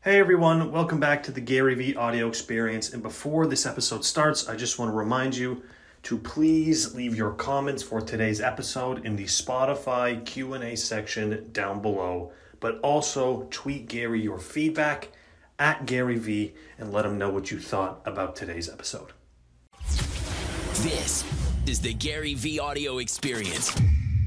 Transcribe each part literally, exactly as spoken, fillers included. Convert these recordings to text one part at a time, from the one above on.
Hey everyone, welcome back to the Gary Vee audio experience. And before this episode starts, I just want to remind you to please leave your comments for today's episode in the Spotify Q and A section down below. But also tweet Gary your feedback at Gary Vee and let him know what you thought about today's episode. This is the Gary Vee audio experience.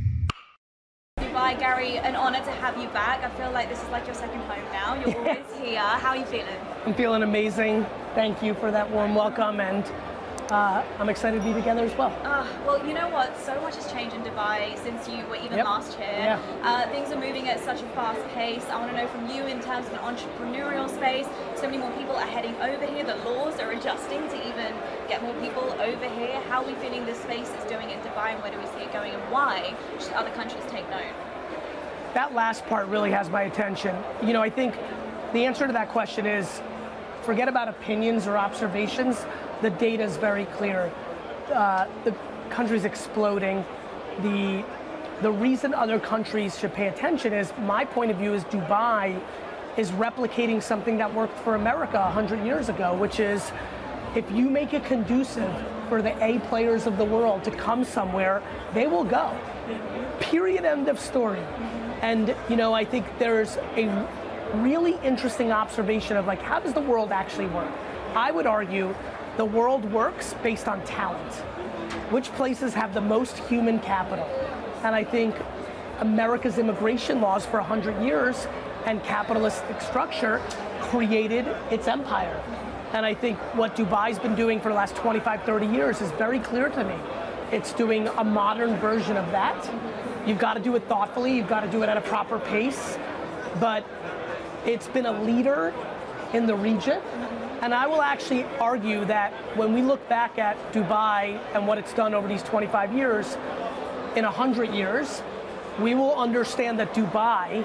Dubai, Gary, an honor to have you back. I feel like this is like your second home now. You're Yeah. always here. How are you feeling? I'm feeling amazing. Thank you for that warm welcome, and uh, I'm excited to be together as well. Uh, well, you know what? So much has changed in Dubai since you were even Yep. last here. Yeah. Uh, things are moving at such a fast pace. I want to know from you in terms of an entrepreneurial space. So many more people are heading over here. The laws are adjusting to even get more people over here. How are we feeling this space is doing in Dubai, and where do we see it going, and why should other countries take note? That last part really has my attention. You know, I think the answer to that question is forget about opinions or observations. The data is very clear. Uh, the country's exploding. The, the reason other countries should pay attention is, my point of view is Dubai is replicating something that worked for America one hundred years ago, which is if you make it conducive for the A players of the world to come somewhere, they will go. Period, end of story. And, you know, I think there's a really interesting observation of, like, how does the world actually work? I would argue the world works based on talent. Which places have the most human capital? And I think America's immigration laws for one hundred years and capitalistic structure created its empire. And I think what Dubai's been doing for the last twenty-five, thirty years is very clear to me. It's doing a modern version of that. You've got to do it thoughtfully, you've got to do it at a proper pace, but it's been a leader in the region. And I will actually argue that when we look back at Dubai and what it's done over these twenty-five years, in one hundred years, we will understand that Dubai,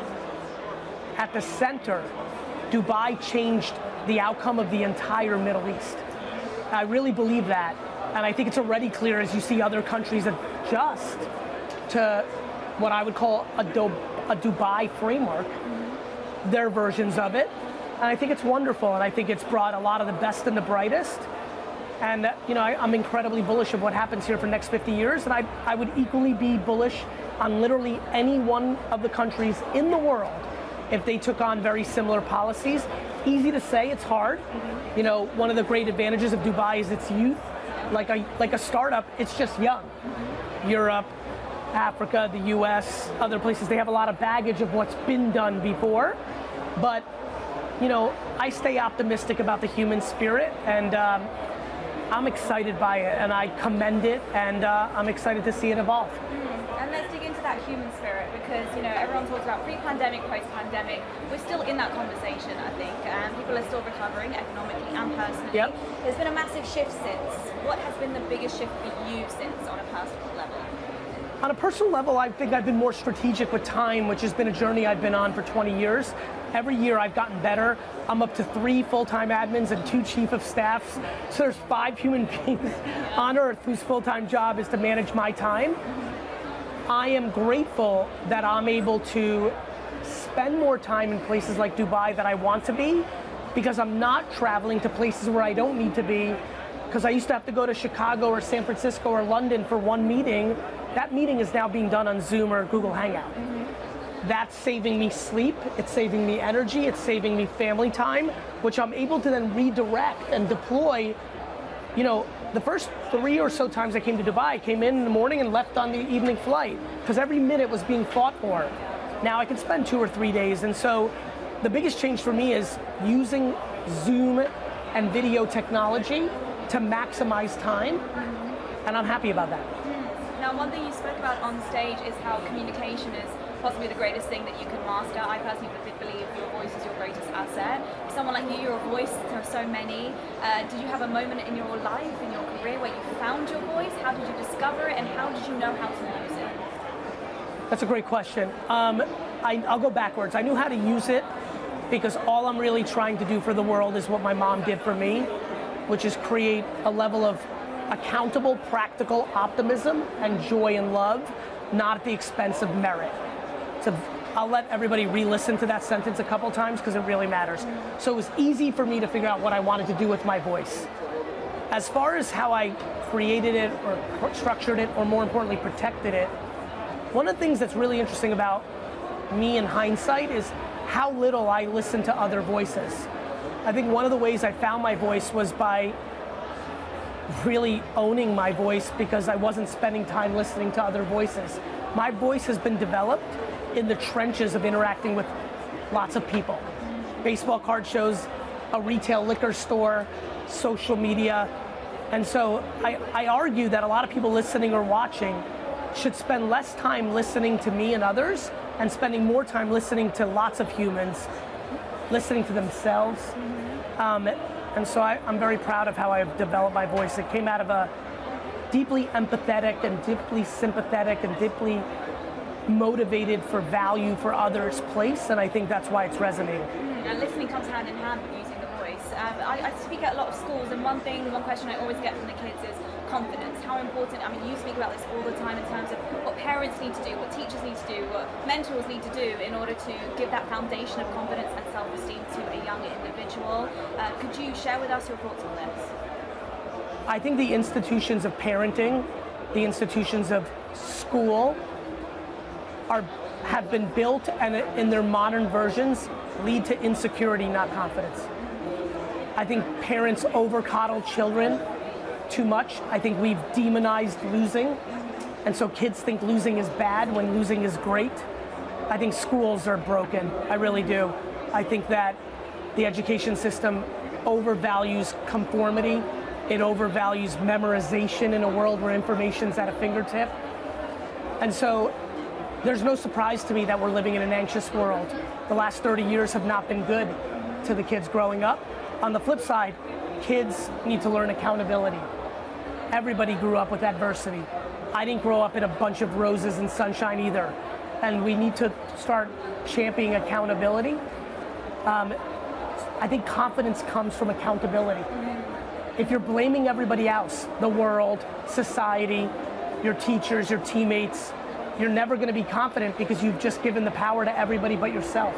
at the center, Dubai changed the outcome of the entire Middle East. I really believe that. And I think it's already clear as you see other countries adjust to what I would call a, Do- a Dubai framework, their versions of it. And I think it's wonderful, and I think it's brought a lot of the best and the brightest. And uh, you know, I, I'm incredibly bullish of what happens here for the next fifty years, and I, I would equally be bullish on literally any one of the countries in the world if they took on very similar policies. Easy to say, it's hard. Mm-hmm. You know, one of the great advantages of Dubai is its youth. Like a, like a startup, it's just young. Mm-hmm. Europe, Africa, the U S, other places, they have a lot of baggage of what's been done before. But, you know, I stay optimistic about the human spirit, and um, I'm excited by it, and I commend it, and uh, I'm excited to see it evolve. And let's dig into that human spirit, because, you know, everyone talks about pre-pandemic, post-pandemic. We're still in that conversation, I think, and people are still recovering economically and personally. Yep. There's been a massive shift since. What has been the biggest shift for you since, on a personal level? On a personal level, I think I've been more strategic with time, which has been a journey I've been on for twenty years. Every year I've gotten better. I'm up to three full-time admins and two chief of staffs. So there's five human beings on earth whose full-time job is to manage my time. I am grateful that I'm able to spend more time in places like Dubai that I want to be, because I'm not traveling to places where I don't need to be, because I used to have to go to Chicago or San Francisco or London for one meeting. That meeting is now being done on Zoom or Google Hangout. Mm-hmm. That's saving me sleep, it's saving me energy, it's saving me family time, which I'm able to then redirect and deploy. You know, the first three or so times I came to Dubai, I came in in the morning and left on the evening flight, because every minute was being fought for. Now I can spend two or three days, and so the biggest change for me is using Zoom and video technology to maximize time, mm-hmm. and I'm happy about that. Now, one thing you spoke about on stage is how communication is possibly the greatest thing that you can master. I personally believe your voice is your greatest asset. For someone like you, you're a voice to so many. Uh, did you have a moment in your life, in your career, where you found your voice? How did you discover it, and how did you know how to use it? That's a great question. Um, I, I'll go backwards. I knew how to use it because all I'm really trying to do for the world is what my mom did for me, which is create a level of accountable, practical optimism and joy and love, not at the expense of merit. It's a I'll let everybody re-listen to that sentence a couple times because it really matters. So it was easy for me to figure out what I wanted to do with my voice. As far as how I created it or structured it, or more importantly, protected it, one of the things that's really interesting about me in hindsight is how little I listen to other voices. I think one of the ways I found my voice was by really owning my voice because I wasn't spending time listening to other voices. My voice has been developed in the trenches of interacting with lots of people. Baseball card shows, a retail liquor store, social media. And so I, I argue that a lot of people listening or watching should spend less time listening to me and others and spending more time listening to lots of humans, listening to themselves. Um, and so I, I'm very proud of how I've developed my voice. It came out of a deeply empathetic and deeply sympathetic and deeply motivated for value for others place, and I think that's why it's resonating. Mm, and listening comes hand in hand with using the voice. Um, I, I speak at a lot of schools, and one thing, one question I always get from the kids is confidence. How important, I mean, you speak about this all the time in terms of what parents need to do, what teachers need to do, what mentors need to do in order to give that foundation of confidence and self-esteem to a young individual. Uh, could you share with us your thoughts on this? I think the institutions of parenting, the institutions of school, are have been built and in their modern versions lead to insecurity, not confidence. I think parents over-coddle children too much. I think we've demonized losing, and so kids think losing is bad when losing is great. I think schools are broken, I really do. I think that the education system overvalues conformity, it overvalues memorization in a world where information's at a fingertip. And so there's no surprise to me that we're living in an anxious world. The last thirty years have not been good to the kids growing up. On the flip side, kids need to learn accountability. Everybody grew up with adversity. I didn't grow up in a bunch of roses and sunshine either. And we need to start championing accountability. Um, I think confidence comes from accountability. If you're blaming everybody else, the world, society, your teachers, your teammates, you're never going to be confident because you've just given the power to everybody but yourself.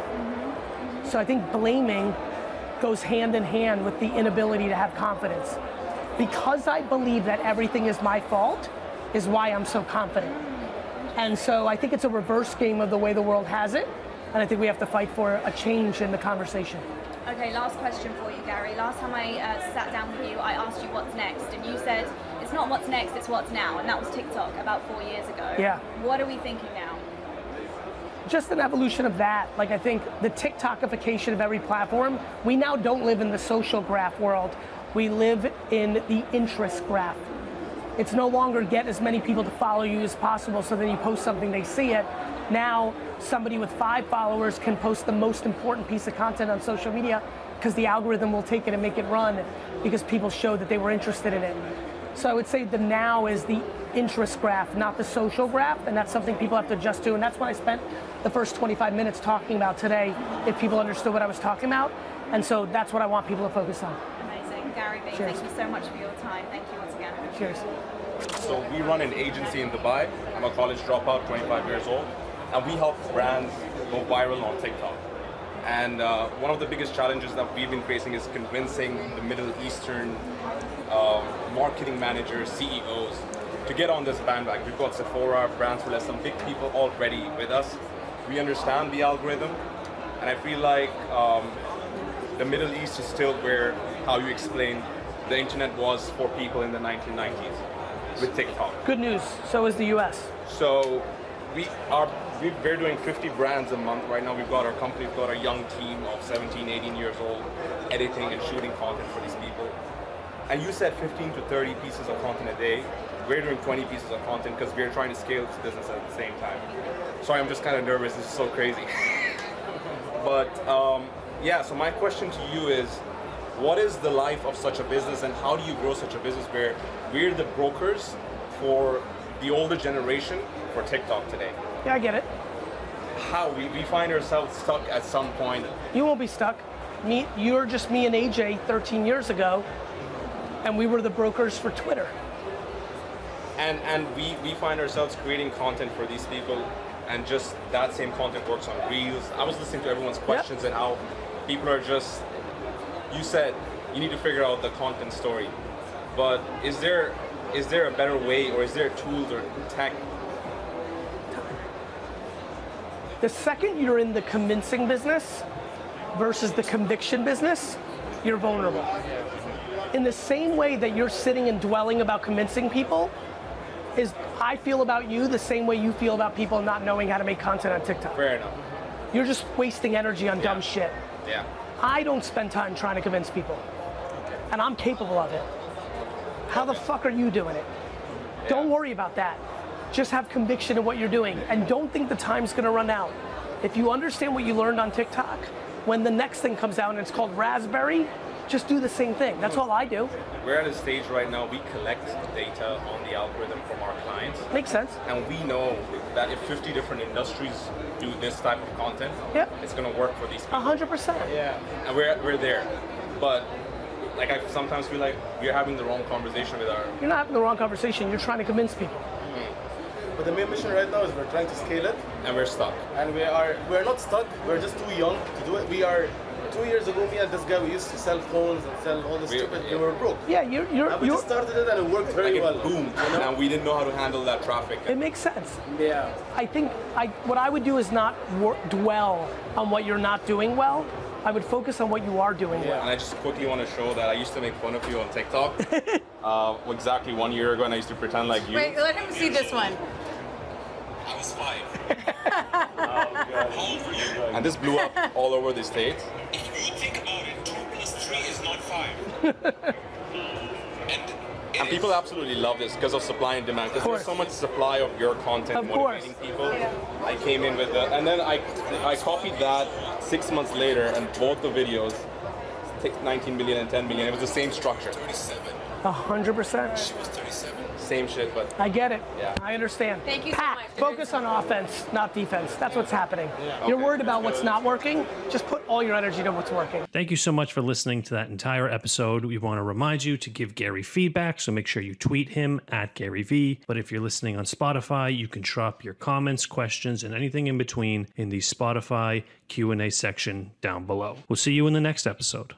So I think blaming goes hand in hand with the inability to have confidence. Because I believe that everything is my fault is why I'm so confident. And so I think it's a reverse game of the way the world has it, and I think we have to fight for a change in the conversation. Okay, last question for you, Gary. Last time I uh, sat down with you, I asked you what's next, and you said it's not what's next, it's what's now, and that was TikTok about four years ago. Yeah. What are we thinking now? Just an evolution of that. Like, I think the TikTokification of every platform, we now don't live in the social graph world. We live in the interest graph. It's no longer get as many people to follow you as possible, so then you post something, they see it. Now, somebody with five followers can post the most important piece of content on social media because the algorithm will take it and make it run because people showed that they were interested in it. So I would say the now is the interest graph, not the social graph, and that's something people have to adjust to, and that's what I spent the first twenty-five minutes talking about today, if people understood what I was talking about, and so that's what I want people to focus on. Amazing. Gary Vee, Cheers. thank you so much for your time. Thank you once again. Cheers. So we run an agency in Dubai. I'm a college dropout, twenty-five years old, and we help brands go viral on TikTok. And uh, one of the biggest challenges that we've been facing is convincing the Middle Eastern uh, marketing managers, C E Os, to get on this bandwagon. We've got Sephora, Brands for Less, some big people already with us. We understand the algorithm, and I feel like um, the Middle East is still where, how you explain, the internet was for people in the nineteen nineties with TikTok. Good news, so is the U S. So we are we're doing fifty brands a month right now. We've got our company, we've got a young team of seventeen, eighteen years old, editing and shooting content for these people. And you said fifteen to thirty pieces of content a day. We're doing twenty pieces of content because we're trying to scale this business at the same time. Sorry, I'm just kind of nervous, this is so crazy. But um, yeah, so my question to you is, what is the life of such a business and how do you grow such a business where we're the brokers for the older generation for TikTok today? Yeah, I get it. How? We, we find ourselves stuck at some point. You won't be stuck. Me, you're just me and A J thirteen years ago, and we were the brokers for Twitter. And and we, we find ourselves creating content for these people and just that same content works on Reels. I was listening to everyone's questions Yep. and how people are just, you said you need to figure out the content story, but is there is there a better way, or is there tools or tech? The second you're in the convincing business versus the conviction business, you're vulnerable. In the same way that you're sitting and dwelling about convincing people, is I feel about you the same way you feel about people not knowing how to make content on TikTok. Fair enough. You're just wasting energy on dumb Yeah. shit. Yeah. I don't spend time trying to convince people. And I'm capable of it. How the fuck are you doing it? Don't worry about that. Just have conviction in what you're doing, and don't think the time's gonna run out. If you understand what you learned on TikTok, when the next thing comes out and it's called Raspberry, just do the same thing. That's all I do. We're at a stage right now, we collect data on the algorithm from our clients, Makes sense. and we know that if fifty different industries do this type of content, Yeah. it's gonna work for these people. A hundred percent. Yeah, and we're, we're there. But like I sometimes feel like we're having the wrong conversation with our. You're not having the wrong conversation. You're trying to convince people. But the main mission right now is we're trying to scale it, And we're stuck. and we are we're not stuck. We're just too young to do it. We are two years ago. Me and this guy, we used to sell phones and sell all this We- stupid. We were broke. Yeah, you're you're And we you're. just started it, and it worked very Like well. it boomed, You know? and we didn't know how to handle that traffic. It makes sense. Yeah. I think I what I would do is not wor- dwell on what you're not doing well. I would focus on what you are doing well. And I just quickly want to show that I used to make fun of you on TikTok. uh, exactly one year ago, and I used to pretend like you. Wait, let him see this one. I was five. And this blew up all over the States. If you think about it, two plus three is not five. and it And people is- absolutely love this because of supply and demand. Because there's course. so much supply of your content Of course. motivating people. I came in with that, and then I I copied that six months later, and both the videos take nineteen million and ten million. It was the same structure, thirty-seven. A hundred percent. She was thirty-seven. same shit, but I get it. Yeah. I understand. Thank you so Pat, much. focus on offense, not defense. That's what's happening. You're Okay. worried about what's not working. Just put all your energy to what's working. Thank you so much for listening to that entire episode. We want to remind you to give Gary feedback, so make sure you tweet him at Gary V. But if you're listening on Spotify, you can drop your comments, questions, and anything in between in the Spotify Q and A section down below. We'll see you in the next episode.